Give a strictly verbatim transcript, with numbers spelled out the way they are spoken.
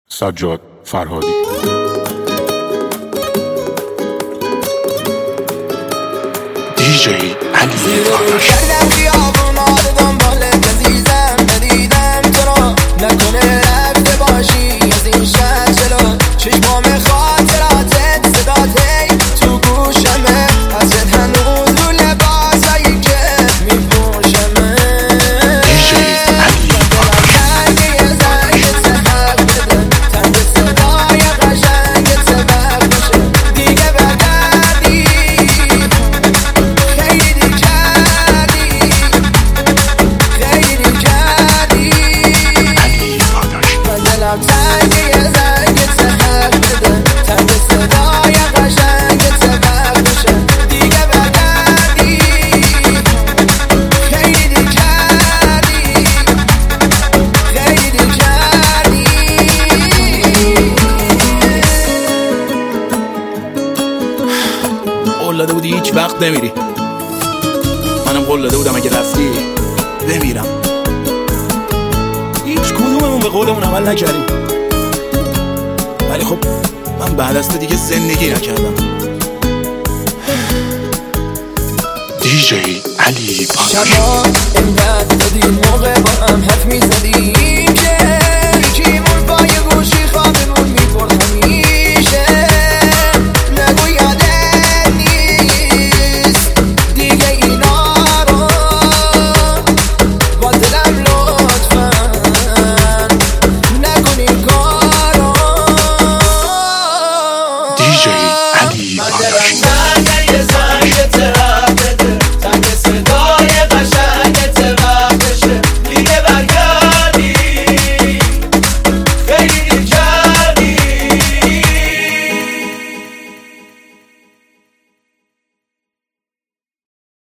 سجاد فرهادی. دیجی علی آتش. کردم خیابونا رو دنبال عزیزم، ندیدم تو رو، نکنه رفته باشی از این شهر جلو. چشمام خاطراتت صدات هی تو گوشمه، حسرت هنوز رو لباسایی که میپوشمه. دیجی علی آتش. تنگه زنگت حق بده، تنگ صدای قشنگت سبب بشه. دیگه بگردی خیلی دی کردی، خیلی کردی. علی آتش. من دلم تنگه زنگت حق بده، تنگ صدای قشنگت سبب بشه. دیگه بگردی خیلی دی کردی، خیلی کردی. قول داده بودی هیچ وقت نمیری، منم قول داده بودم اگه رفتی بمیرم. هیچ کدوممون به قولمون عمل نکردیم، ولی خب من بعد از تو دیگه زندگی نکردم. دیجی علی آتش. شبا اینقدر دادیم موقع با هم حرف میزدیم که یکیمون باید